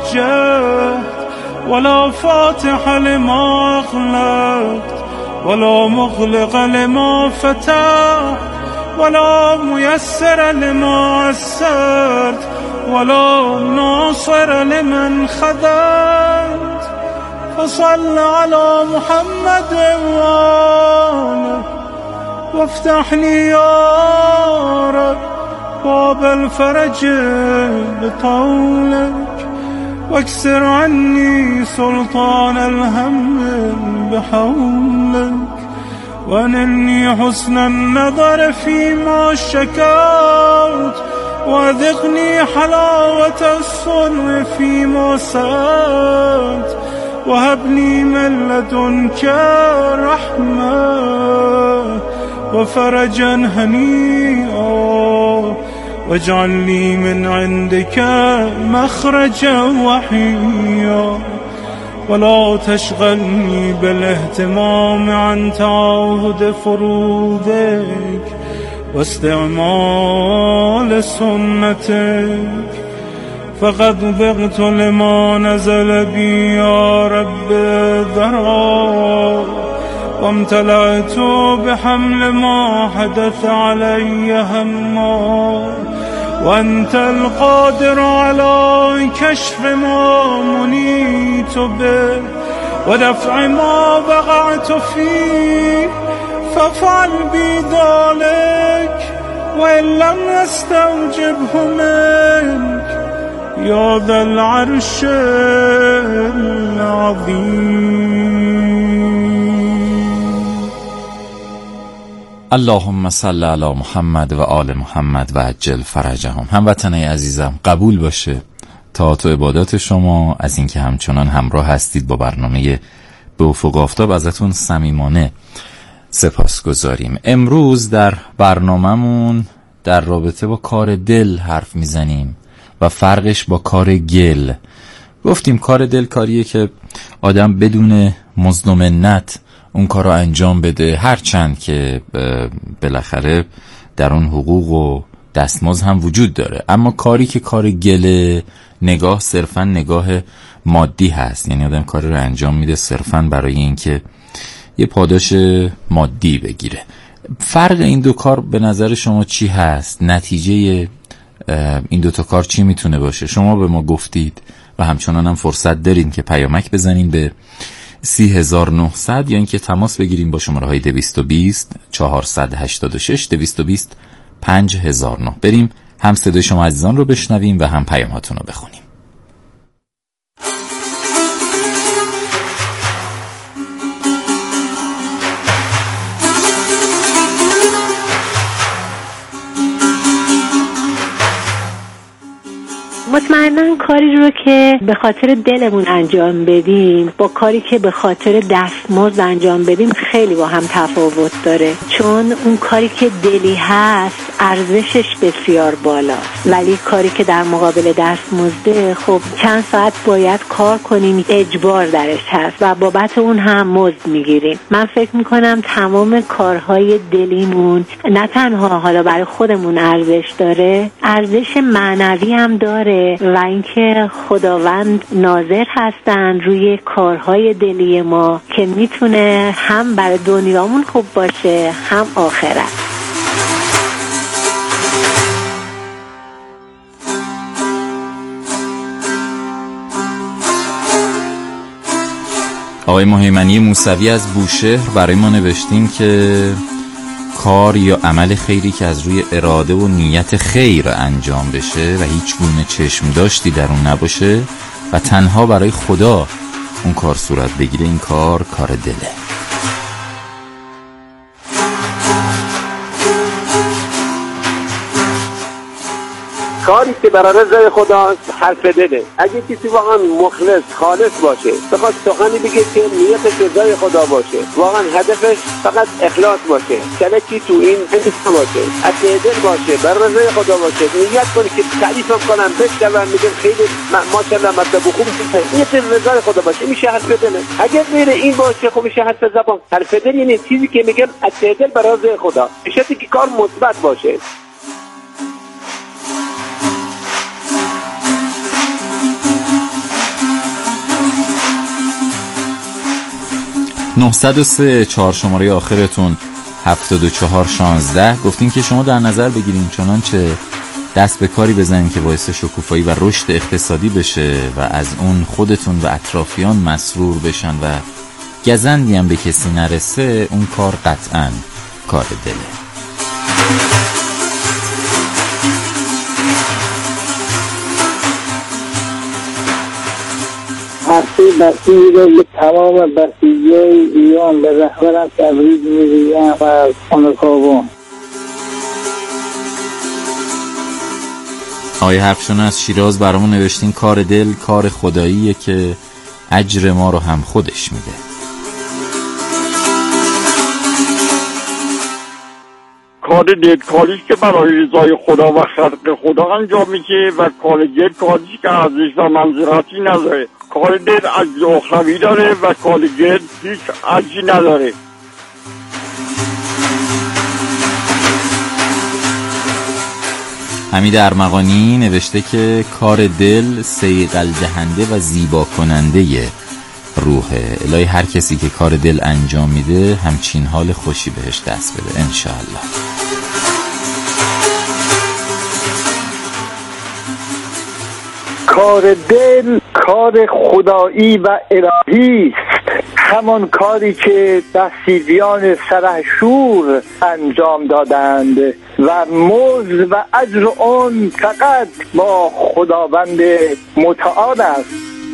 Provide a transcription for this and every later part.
وجهت ولا فاتح لما أغلقت ولا مغلق لما فتحت ولا ميسر لما عسرت ولا ناصر لمن خذلت فصل على محمد وآله وافتح لي يا رب باب الفرج بطولك واكسر عني سلطان الهم بحولك وانني حسن النظر فيما شكوت وذقني حلاوة الصنع فيما سألت وهبني من لدنك رحمة وفرجا هنيئا واجعل لي من عندك مخرجا وحيا ولا تشغلني بالاهتمام عن تعاهد فروضك واستعمال سنتك فقد ضغط لما نزل بي يا رب ذرا وامتلأت بحمل ما حدث علي هما وأنت القادر على كشف ما منيت به ودفع ما وقعت فيه فافعل بي ذلك وإن لم يستوجبه منك يا ذا العرش العظيم. اللهم صل علی محمد و آل محمد و عجل فرجهم. هموطنای عزیزم قبول باشه طاعت و عبادات شما، از اینکه همچنان همراه هستید با برنامه به افق آفتاب ازتون صمیمانه سپاسگزاریم. امروز در برنامه‌مون در رابطه با کار دل حرف میزنیم و فرقش با کار گل. گفتیم کار دل کاریه که آدم بدون مزد و منت اون کار رو انجام بده، هرچند که بالاخره در اون حقوق و دستمزد هم وجود داره. اما کاری که کار گله نگاه صرفا نگاه مادی هست، یعنی آدم کار رو انجام میده صرفا برای اینکه یه پاداش مادی بگیره. فرق این دو کار به نظر شما چی هست؟ نتیجه این دو تا کار چی میتونه باشه؟ شما به ما گفتید و همچنان هم فرصت دارین که پیامک بزنین به 30900 یا اینکه تماس بگیریم با شماره های 220 486 220 5009. بریم هم صدای شما عزیزان رو بشنویم و هم پیام هاتون رو بخونیم. مطمئناً کاری رو که به خاطر دلمون انجام بدیم با کاری که به خاطر دستمزد انجام بدیم خیلی با هم تفاوت داره، چون اون کاری که دلی هست ارزشش بسیار بالاست، ولی کاری که در مقابل دستمزده خب چند ساعت باید کار کنیم، اجبار درش هست و بابت اون هم مزد میگیریم. من فکر میکنم تمام کارهای دلیمون نه تنها حالا برای خودمون ارزش داره، ارزش معنوی هم داره و اینکه خداوند ناظر هستن روی کارهای دلی ما که میتونه هم برای دنیامون خوب باشه هم آخرت. آقای مهیمنی موسوی از بوشهر برای ما نوشتین که کار یا عمل خیری که از روی اراده و نیت خیر انجام بشه و هیچ گونه چشم داشتی در اون نباشه و تنها برای خدا اون کار صورت بگیره، این کار دله. کاری که برای رضای خدا حرف دله. اگه کسی واقعا مخلص خالص باشه، بخواد سخنی بگه که نیتش رضای خدا باشه، واقعا هدفش فقط اخلاص باشه، کلکی تو این نیست باشه، از دل باشه، برای رضای خدا باشه، نیت کنه که تعریفم کنم بشنون میگم خیلی ماشاءالله مطلب خوب میشه، نیت رضای خدا باشه، میشه حرف دله. اگه غیر این باشه خب میشه حرف زبان. حرف دل یعنی چیزی که میگم از دل برای رضای خدا، به شرطی که کار مثبت باشه. 903 4 شماره آخرتون 7416. گفتین که شما در نظر بگیرین چنانچه دست به کاری بزنین که باعث شکوفایی و رشد اقتصادی بشه و از اون خودتون و اطرافیان مسرور بشن و گزندی هم به کسی نرسه، اون کار قطعاً کار دله. هستی بسیاری رو به تمام بسیجه ایران به رهبرم تبریک میگویم و از خانکابون. آقای حقشون از شیراز برامون نوشتین کار دل کار خداییه که اجر ما رو هم خودش میده. کار دل کاریش که برای رضای خدا و خلق خدا انجام میشه و کار دل کاریش که ارزش و منظرتی نداره. کار دل اجر اخروی داره و کار دل هیچ اجری نداره. حمید ارمغانی نوشته که کار دل صیقل دهنده و زیبا کننده روحه. الهی هر کسی که کار دل انجام میده همچین حال خوشی بهش دست بده انشاءالله. کار دل کار خدایی و الهی است، همان کاری که بسیجیان سرشور انجام دادند و مزد و اجر آن فقط با خداوند متعال است.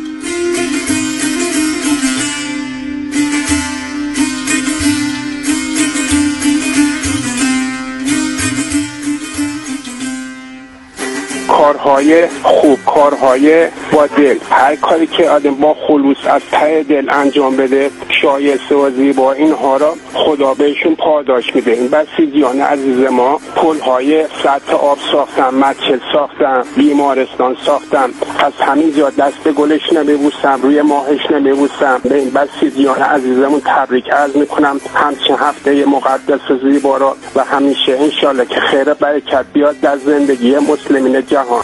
کارهای خوب، کارهای با دل، هر کاری که آدم با خلوص از ته دل انجام بده شایسته و زیبا، اینها را خدا بهشون پاداش میده. این بسیجیان عزیز ما پلهای سطح آب ساختن، مسجد ساختن، بیمارستان ساختن، از همین جا دست گلش نمیبوسم، روی ماهش نمیبوسم. به این بسیجیان عزیزمون تبریک عرض میکنم همچین هفته مقدس و زیبا را و همیشه انشالله که خیر برکت بیاد در زندگی مسلمین جهان.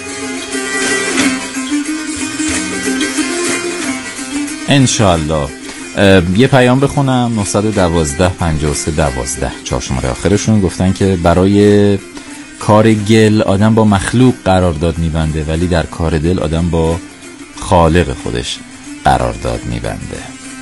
انشالله. یه پیام بخونم. 912 53 12 4 شماره آخرشون گفتن که برای کار گل آدم با مخلوق قرارداد میبنده ولی در کار دل آدم با خالق خودش قرارداد میبنده.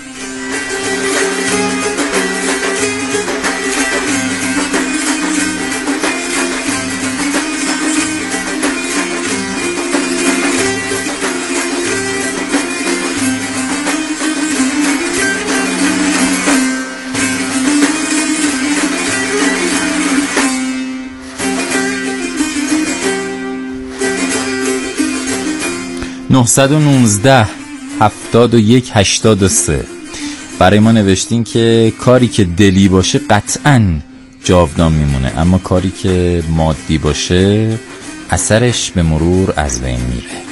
« 919 71 83 برای ما نوشتین که کاری که دلی باشه قطعاً جاودان میمونه، اما کاری که مادی باشه اثرش به مرور از بین میره.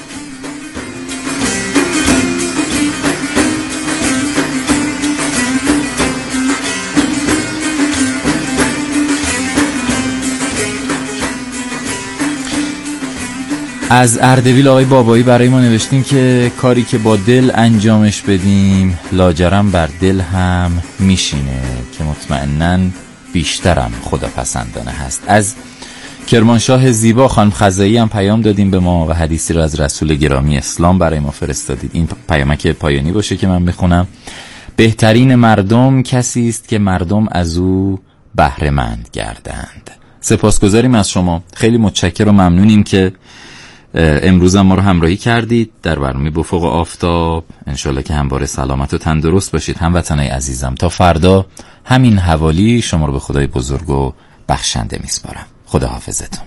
از اردبیل آقای بابایی برای ما نوشتین که کاری که با دل انجامش بدیم لاجرم بر دل هم میشینه که مطمئناً بیشترم خدا پسندانه هست. از کرمانشاه زیبا خانم خزایی هم پیام دادیم به ما و حدیثی رو از رسول گرامی اسلام برای ما فرستادید. این پیامک پایانی باشه که من بخونم. بهترین مردم کسی است که مردم از او بهره مند گردند. سپاسگزاریم از شما، خیلی متشکرم و ممنونیم که امروز هم ما رو همراهی کردید در برنامه افق آفتاب. انشالله که همواره سلامت و تندرست باشید هموطنای عزیزم. تا فردا همین حوالی شما رو به خدای بزرگ و بخشنده میسپارم. خدا حافظتون.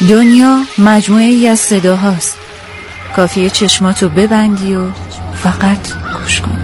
دنیا مجموعه ای از صداهاست. کافیه چشماتو ببندی و فقط گوش کن.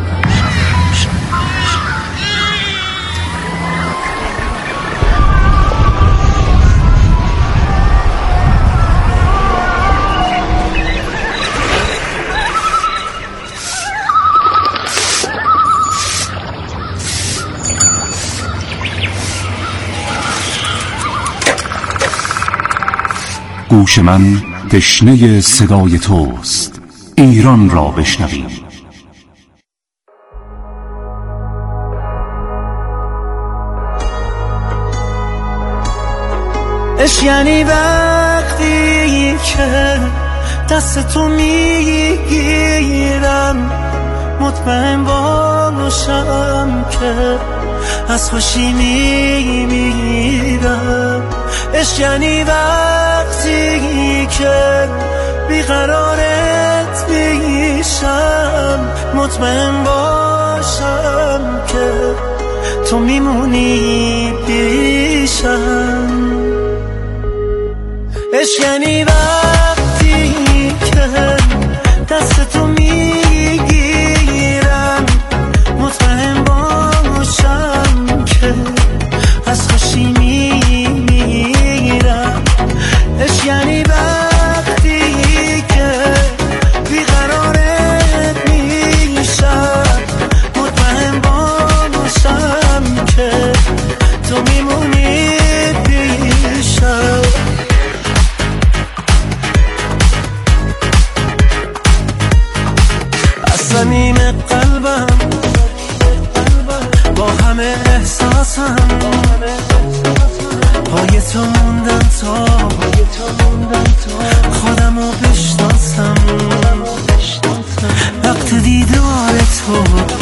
گوش من تشنه صدای توست. ایران را بشنویم. عشق یعنی وقتی که دست تو میگیرم، مطمئن باشم که از خوشی میمیرم. عشق یعنی وقتی که بیقرارت میشم، مطمئن باشم که تو میمونی پیشم. عشق یعنی وقتی که دست تو میگیرم، مطمئن باشم که از خوشی میمیرم. عشق یعنی وقتی که بیقرارت میشم، مطمئن باشم که تو میمونی پیشم. از صمیم قلبم با همه احساسم پای تو موندم تا خودمو بشناسم. وقت دیدار تو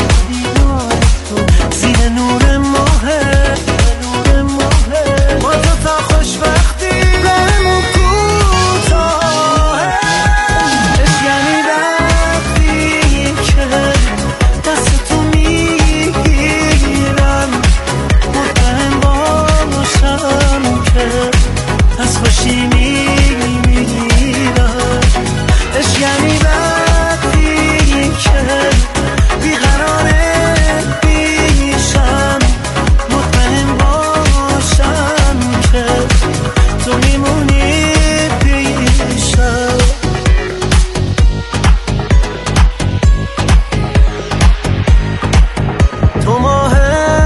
زیر نور ماهه، با تو تا خوشبختی بهمون کوتاهه. عشق یعنی وقتی که دست تو میگیرم، مطمئن باشم که از خوشی میمیرم. عشق یعنی وقتی که بیقرارت میشم، مطمئن باشم که تو میمونی پیشم. تو ماه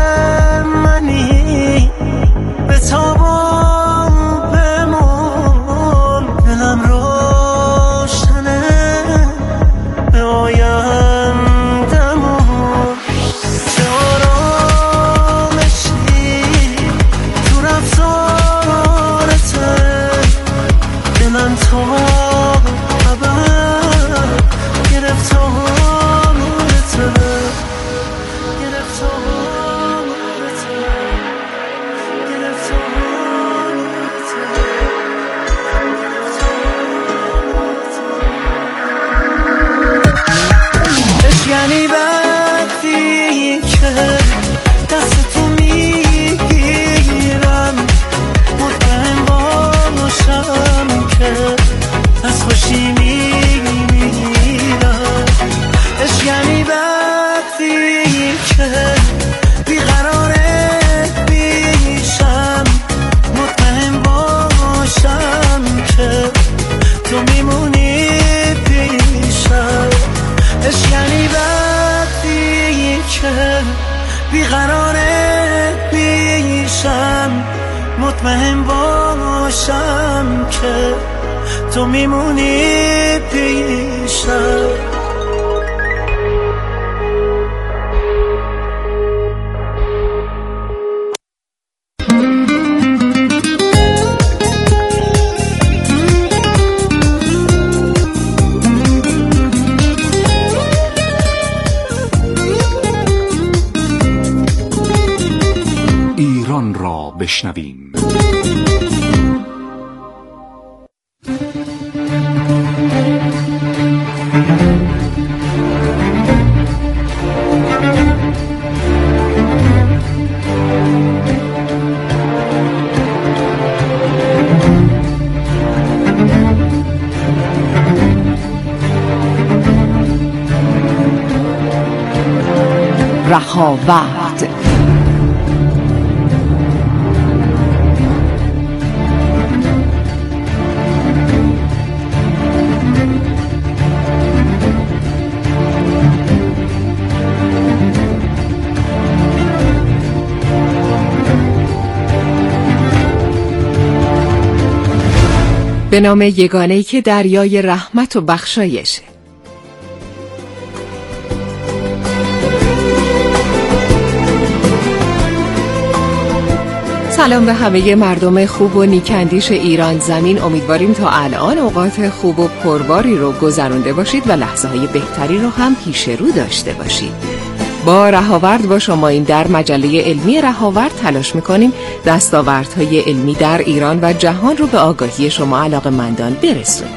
منی به تاب و بمون، دلم روشنه به آیندمون. چه آرامشی تو رفتارته، دلم تا ابد گرفتارته. عشق یعنی وقتی که دست تو میگیرم، مطمئن باشم که از خوشی میمیرم. عشق یعنی وقتی که بیقرارت میشم، مطمئن باشم که تو میمونی پیشم. عشق یعنی وقتی که بیقرارت میشم، مطمئن باشم که تو میمونی پیشم. ایران را بشنویم. رهاورد. به نام یگانه‌ای که دریای رحمت و بخشایشه. سلام به همه مردم خوب و نیکندیش ایران زمین. امیدواریم تا الان اوقات خوب و پرباری رو گذرونده باشید و لحظه های بهتری رو هم پیش رو داشته باشید. با رهاورد با شما این در مجله علمی رهاورد تلاش میکنیم دستاوردهای علمی در ایران و جهان رو به آگاهی شما علاقه‌مندان برسونیم.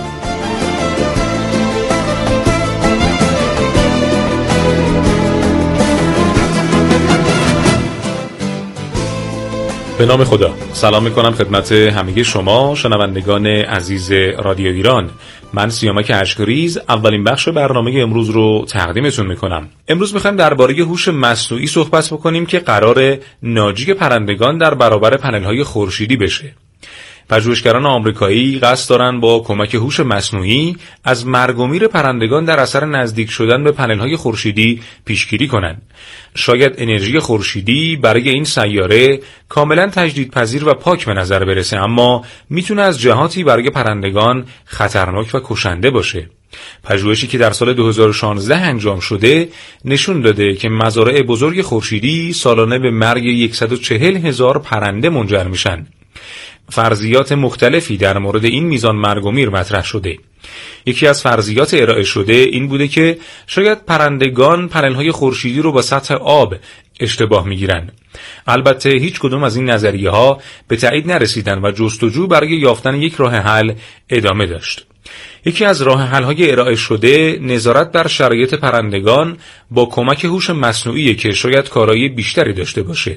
به نام خدا. سلام میکنم خدمت همگی شما شنوندگان عزیز رادیو ایران. من سیامک اشکریز اولین بخش برنامه امروز رو تقدیمتون میکنم. امروز میخوایم درباره هوش مصنوعی صحبت بکنیم که قرار ناجی پرندگان در برابر پنل‌های خورشیدی بشه. پژوهشگران آمریکایی قصد دارن با کمک هوش مصنوعی از مرگ و میر پرندگان در اثر نزدیک شدن به پنل‌های خورشیدی پیشگیری کنند. شاید انرژی خورشیدی برای این سیاره کاملا تجدیدپذیر و پاک به نظر برسه، اما میتونه از جهاتی برای پرندگان خطرناک و کشنده باشه. پژوهشی که در سال 2016 انجام شده نشون داده که مزارع بزرگ خورشیدی سالانه به مرگ 140,000 پرنده منجر میشن. فرضیات مختلفی در مورد این میزان مرگ و میر مطرح شده. یکی از فرضیات ارائه شده این بوده که شاید پرندگان پنل‌های خورشیدی رو با سطح آب اشتباه میگیرن. البته هیچ کدوم از این نظریه ها به تایید نرسیدن و جستجو برای یافتن یک راه حل ادامه داشت. یکی از راه حل‌های ارائه شده نظارت بر شرایط پرندگان با کمک هوش مصنوعی که شاید کارایی بیشتری داشته باشه.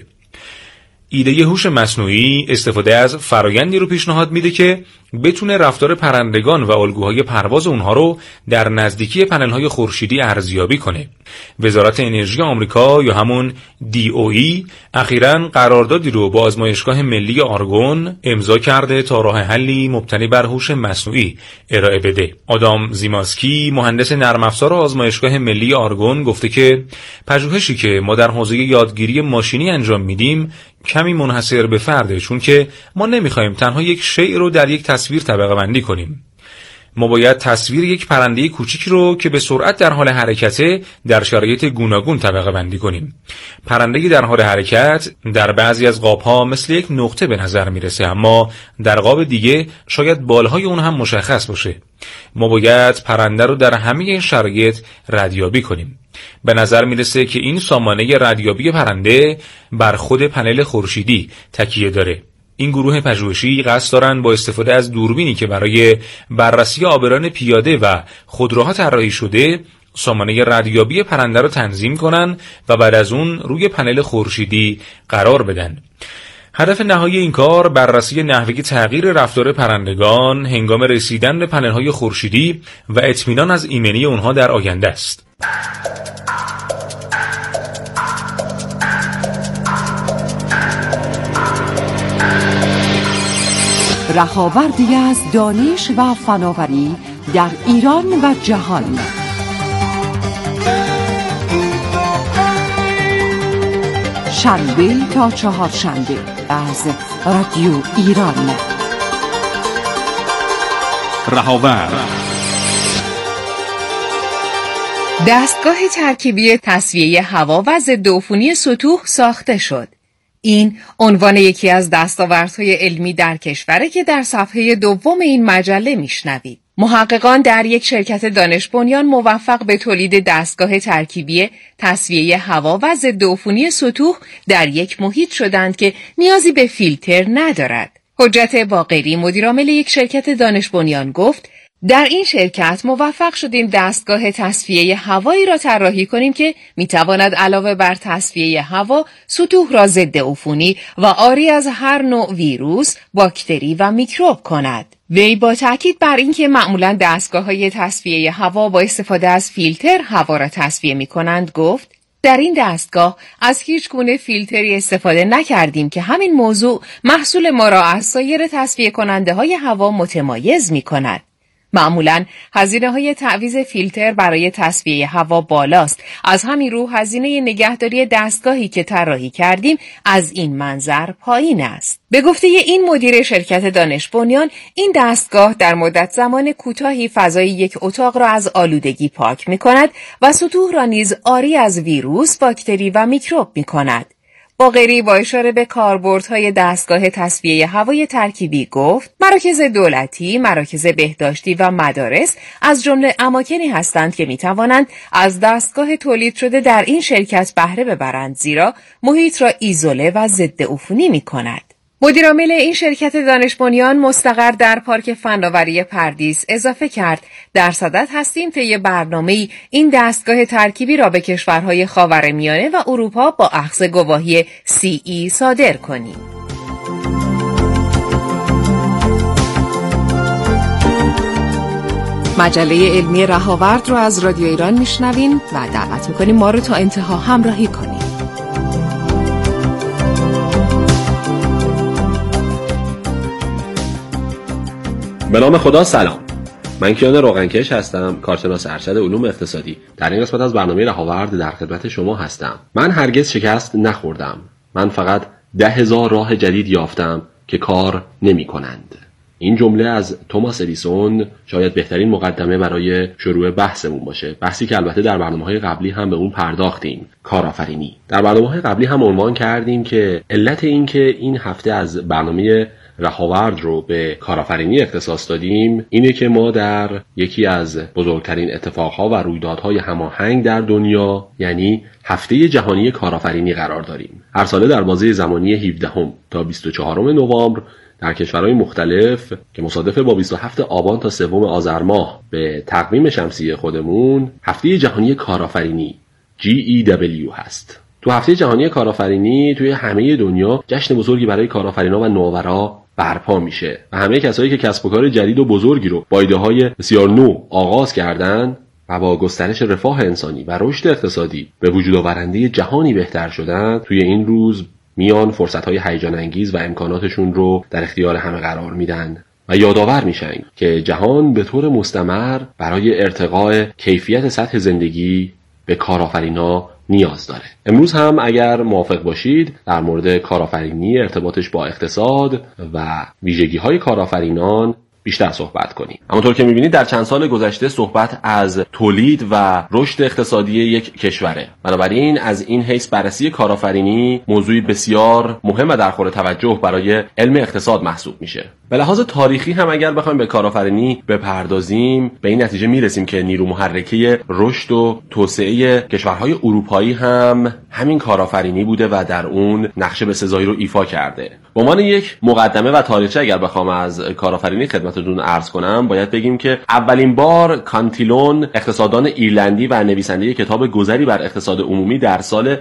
ایده هوش مصنوعی استفاده از فرایندی رو پیشنهاد میده که بتونه رفتار پرندگان و الگوهای پرواز اونها رو در نزدیکی پنل‌های خورشیدی ارزیابی کنه. وزارت انرژی آمریکا یا همون DOE اخیراً قراردادی رو با آزمایشگاه ملی آرگون امضا کرده تا راه حلی مبتنی بر هوش مصنوعی ارائه بده. آدام زیماسکی مهندس نرم افزار آزمایشگاه ملی آرگون گفته که پژوهشی که ما در حوزه یادگیری ماشینی انجام میدیم کمی منحصر به فرده، چون که ما نمیخوایم تنها یک شیء رو در یک تصویر طبقه بندی کنیم. ما باید تصویر یک پرنده کوچیک رو که به سرعت در حال حرکته در شرایط گوناگون طبقه بندی کنیم. پرنده‌ای در حال حرکت در بعضی از قاب‌ها مثل یک نقطه به نظر میرسه، اما در قاب دیگه شاید بالهای اون هم مشخص باشه. ما باید پرنده رو در همه شرایط ردیابی کنیم. به نظر میرسه که این سامانه ردیابی پرنده بر خود پنل خورشیدی تکیه داره. این گروه پژوهشی قصد دارن با استفاده از دوربینی که برای بررسی عابران پیاده و خودروها طراحی شده سامانه ردیابی پرنده رو تنظیم کنن و بعد از اون روی پنل خورشیدی قرار بدن. هدف نهایی این کار بررسی نحوه تغییر رفتار پرندگان هنگام رسیدن به پنل‌های خورشیدی و اطمینان از ایمنی اونها در آینده است. رهاوردی از دانش و فناوری در ایران و جهان. شنبه تا چهارشنبه از رادیو ایران. رهاورد دستگاه ترکیبی تصفیه هوا و ضدعفونی سطوح ساخته شد. این عنوان یکی از دستاوردهای علمی در کشوره که در صفحه دوم این مجله میشنوید. محققان در یک شرکت دانش بنیان موفق به تولید دستگاه ترکیبی تصفیه هوا و ضدعفونی سطوح در یک محیط شدند که نیازی به فیلتر ندارد. حجت باقری مدیرعامل یک شرکت دانش بنیان گفت: در این شرکت موفق شدیم دستگاه تصفیه هوایی را طراحی کنیم که میتواند علاوه بر تصفیه هوا سطوح را ضد عفونی و عاری از هر نوع ویروس، باکتری و میکروب کند. وی با تاکید بر اینکه معمولاً دستگاه‌های تصفیه هوا با استفاده از فیلتر هوا را تصفیه می‌کنند گفت: در این دستگاه از هیچ گونه فیلتری استفاده نکردیم که همین موضوع محصول ما را از سایر تصفیه کننده های هوا متمایز می کند. معمولاً هزینه‌های تعویض فیلتر برای تصفیه هوا بالاست. از همین رو هزینه نگهداری دستگاهی که طراحی کردیم از این منظر پایین است. به گفته این مدیر شرکت دانش بنیان، این دستگاه در مدت زمان کوتاهی فضای یک اتاق را از آلودگی پاک می‌کند و سطوح را نیز عاری از ویروس، باکتری و میکروب می‌کند. باقری با اشاره به کاربردهای دستگاه تصفیه هوای ترکیبی گفت: مراکز دولتی، مراکز بهداشتی و مدارس از جمله اماکنی هستند که میتوانند از دستگاه تولید شده در این شرکت بهره ببرند، زیرا محیط را ایزوله و ضد عفونی میکند. مدیرعامل این شرکت دانش بنیان مستقر در پارک فناوری پردیس اضافه کرد: در صدد هستیم طی برنامه‌ای این دستگاه ترکیبی را به کشورهای خاورمیانه و اروپا با اخذ گواهی CE صادر کنیم. مجله علمی رهاورد رو از رادیو ایران میشنوین و دعوت میکنیم ما رو تا انتها همراهی کنیم. به نام خدا، سلام. من کیان روغنکش هستم، کارشناس ارشد علوم اقتصادی. در این قسمت از برنامه رهاورد در خدمت شما هستم. من هرگز شکست نخوردم. من فقط 10,000 راه جدید یافتم که کار نمی کنند. این جمله از توماس ادیسون شاید بهترین مقدمه برای شروع بحثمون باشه. بحثی که البته در برنامه‌های قبلی هم به اون پرداختیم، کارآفرینی. در برنامه‌های قبلی هم عنوان کردیم که علت این که این هفته از برنامه رهاورد رو به کارآفرینی اختصاص دادیم اینه که ما در یکی از بزرگترین اتفاقها و رویدادهای هماهنگ در دنیا، یعنی هفته جهانی کارآفرینی قرار داریم. هر ساله در بازه زمانی 17 تا 24 نوامبر در کشورهای مختلف که مصادف با 27 آبان تا 3 آذر ماه به تقویم شمسی خودمون، هفته جهانی کارآفرینی GEW هست. تو هفته جهانی کارآفرینی توی همه دنیا جشن بزرگی برای کارآفرینا و نوآورا برپا میشه و همه کسایی که کسب و کار جدید و بزرگی رو با ایده‌های بسیار نو آغاز کردن و با گسترش رفاه انسانی و رشد اقتصادی به وجود آورنده جهانی بهتر شدن، توی این روز میان فرصت‌های هیجان انگیز و امکاناتشون رو در اختیار همه قرار میدن و یادآور میشن که جهان به طور مستمر برای ارتقاء کیفیت سطح زندگی به کارآفرینا نیاز داره. امروز هم اگر موافق باشید در مورد کارآفرینی، ارتباطش با اقتصاد و ویژگی‌های کارآفرینان بیشتر صحبت کنیم. همونطور که می‌بینید در چند سال گذشته صحبت از تولید و رشد اقتصادی یک کشوره. بنابراین از این حیث بررسی کارآفرینی موضوعی بسیار مهم و درخور توجه برای علم اقتصاد محسوب میشه. به لحاظ تاریخی هم اگر بخوایم به کارآفرینی بپردازیم، به این نتیجه میرسیم که نیرو محرکه رشد و توسعه کشورهای اروپایی هم همین کارآفرینی بوده و در اون نقش بسزایی رو ایفا کرده. به عنوان یک مقدمه و تاریخچه اگر بخوام از کارآفرینی خدمتتون عرض کنم، باید بگیم که اولین بار کانتیلون، اقتصاددان ایرلندی و نویسنده کتاب گذری بر اقتصاد عمومی، در سال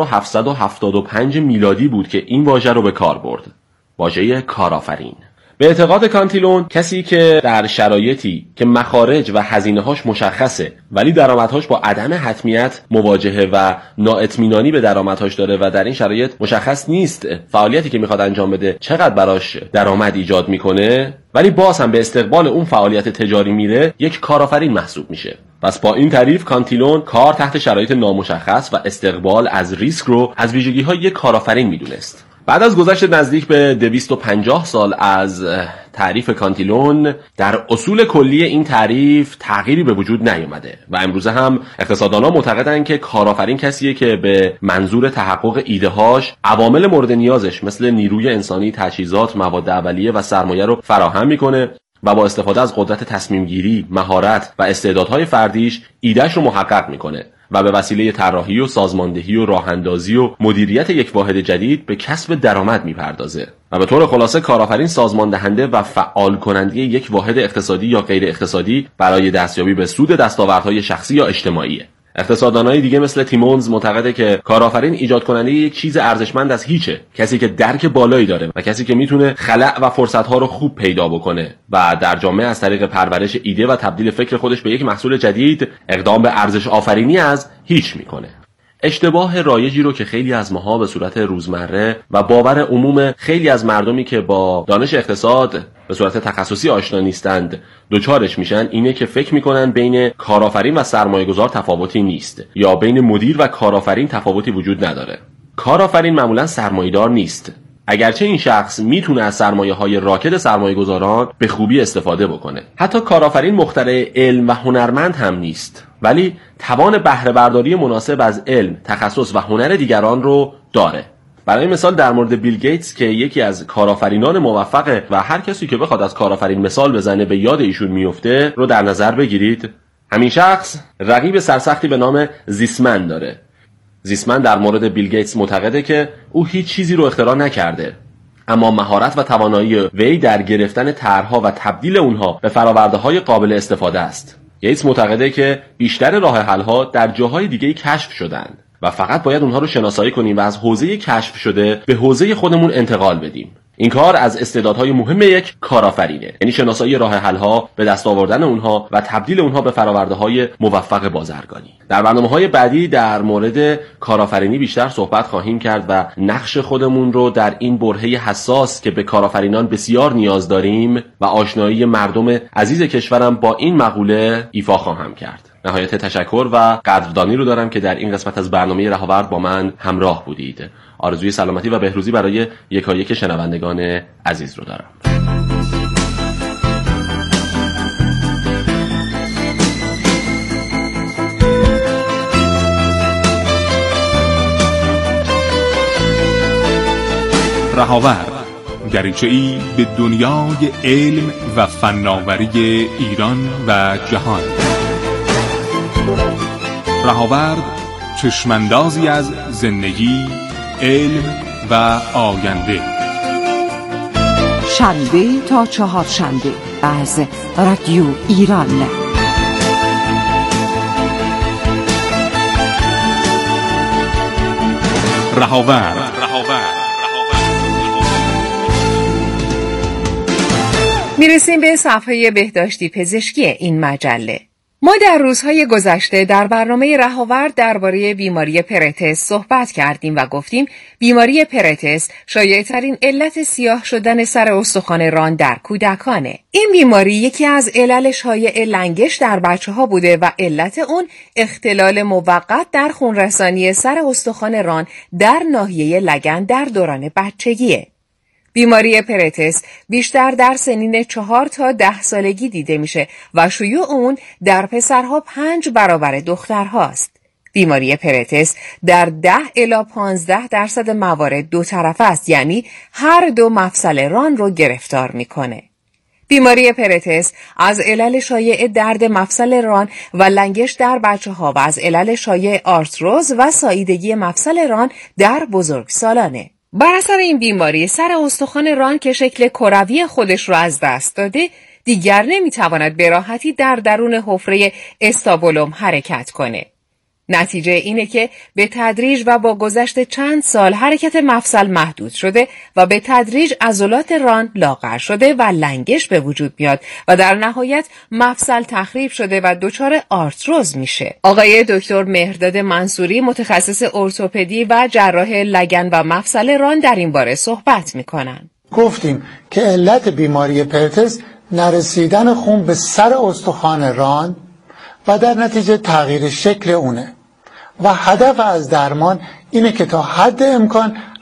1775 میلادی بود که این واژه رو به کار برد، واژه کارآفرین. به اعتقاد کانتیلون، کسی که در شرایطی که مخارج و هزینه‌هاش مشخصه ولی درآمدهاش با عدم حتمیت مواجهه و نااطمینانی به درآمدهاش داره و در این شرایط مشخص نیست فعالیتی که میخواد انجام بده چقدر براش درآمد ایجاد میکنه، ولی باز هم به استقبال اون فعالیت تجاری میره، یک کارآفرین محسوب میشه. پس با این تعریف کانتیلون کار تحت شرایط نامشخص و استقبال از ریسک رو از ویژگی‌های یک کارآفرین میدونست. بعد از گذشت نزدیک به 250 سال از تعریف کانتیلون، در اصول کلی این تعریف تغییری به وجود نیامده و امروزه هم اقتصاددانان معتقدند که کارآفرین کسیه که به منظور تحقق ایده‌هاش عوامل مورد نیازش مثل نیروی انسانی، تجهیزات، مواد اولیه و سرمایه رو فراهم میکنه و با استفاده از قدرت تصمیم گیری، مهارت و استعدادهای فردیش ایده‌اش رو محقق میکنه و به وسیله طراحی و سازماندهی و راه‌اندازی و مدیریت یک واحد جدید به کسب درآمد میپردازه و به طور خلاصه کارآفرین سازمان دهنده و فعال کننده یک واحد اقتصادی یا غیر اقتصادی برای دستیابی به سود دستاوردهای شخصی یا اجتماعیه. اقتصاددانای دیگه مثل تیمونز معتقده که کارآفرین ایجاد کننده یک چیز ارزشمند از هیچه، کسی که درک بالایی داره و کسی که میتونه خلأ و فرصت‌ها رو خوب پیدا بکنه و در جامعه از طریق پرورش ایده و تبدیل فکر خودش به یک محصول جدید اقدام به ارزش آفرینی از هیچ میکنه. اشتباه رایجی رو که خیلی از ماها به صورت روزمره و باور عموم خیلی از مردمی که با دانش اقتصاد به صورت تخصصی آشنا نیستند دوچارش میشن اینه که فکر میکنن بین کارآفرین و سرمایه‌گذار تفاوتی نیست یا بین مدیر و کارآفرین تفاوتی وجود نداره. کارآفرین معمولا سرمایه‌دار نیست، اگرچه این شخص میتونه از سرمایه‌های راکد سرمایه‌گذاران به خوبی استفاده بکنه. حتی کارآفرین مخترع علم و هنرمند هم نیست، ولی توان بهره برداری مناسب از علم، تخصص و هنر دیگران رو داره. برای مثال در مورد بیل گیتس که یکی از کارآفرینان موفقه و هر کسی که بخواد از کارآفرین مثال بزنه به یاد ایشون میفته رو در نظر بگیرید. همین شخص رقیب سرسختی به نام زیسمن داره. زیسمن در مورد بیل گیتس معتقده که او هیچ چیزی رو اختراع نکرده، اما مهارت و توانایی وی در گرفتن طرح‌ها و تبدیل اونها به فرآورده‌های قابل استفاده است. گیتس معتقده که بیشتر راه حل‌ها در جاهای دیگه کشف شدن و فقط باید اونها رو شناسایی کنیم و از حوزه کشف شده به حوزه خودمون انتقال بدیم. این کار از استعدادهای مهم یک کارآفرینه، یعنی شناسایی راه حل‌ها، به دست آوردن اونها و تبدیل اونها به فرآورده‌های موفق بازرگانی. در برنامه‌های بعدی در مورد کارآفرینی بیشتر صحبت خواهیم کرد و نقش خودمون رو در این برهه حساس که به کارآفرینان بسیار نیاز داریم و آشنایی مردم عزیز کشورم با این مقوله ایفا خواهم کرد. نهایت تشکر و قدردانی رو دارم که در این قسمت از برنامه رهاورد با من همراه بودید. آرزوی سلامتی و بهروزی برای یکایک شنوندگان عزیز رو دارم. رهاورد، دریچه‌ای به دنیای علم و فناوری ایران و جهان. رهاورد، چشماندازی از زندگی، علم و آینده. شنبه تا چهارشنبه از رادیو ایران. رهاورد. میرسیم به صفحه بهداشتی پزشکی این مجله. ما در روزهای گذشته در برنامه رهاورد درباره بیماری پرتس صحبت کردیم و گفتیم بیماری پرتس شایع‌ترین علت سیاه شدن سر استخوان ران در کودکانه. این بیماری یکی از علل شایع لنگش در بچه‌ها بوده و علت اون اختلال موقت در خونرسانی سر استخوان ران در ناحیه لگن در دوران بچگیه. بیماری پرتس بیشتر در سنین 4 تا 10 سالگی دیده میشه و شیوع اون در پسرها 5 برابر دخترهاست. بیماری پرتس در 10 الی 15% موارد دو طرفه است، یعنی هر دو مفصل ران رو گرفتار میکنه. بیماری پرتس از علل شایع درد مفصل ران و لنگش در بچه‌ها و از علل شایع آرتروز و ساییدگی مفصل ران در بزرگسالانه. بر اثر این بیماری سر استخوان ران که شکل کروی خودش رو از دست داده دیگر نمیتواند به راحتی در درون حفره استابولوم حرکت کنه. نتیجه اینه که به تدریج و با گذشت چند سال حرکت مفصل محدود شده و به تدریج عضلات ران لاغر شده و لنگش به وجود میاد و در نهایت مفصل تخریب شده و دچار آرتروز میشه. آقای دکتر مهرداد منصوری متخصص ارتوپدی و جراح لگن و مفصل ران در این باره صحبت میکنن. گفتیم که علت بیماری پرتس نرسیدن خون به سر استخوان ران و در نتیجه تغییر شکل اونه و هدف از درمان اینه که تا حد امکان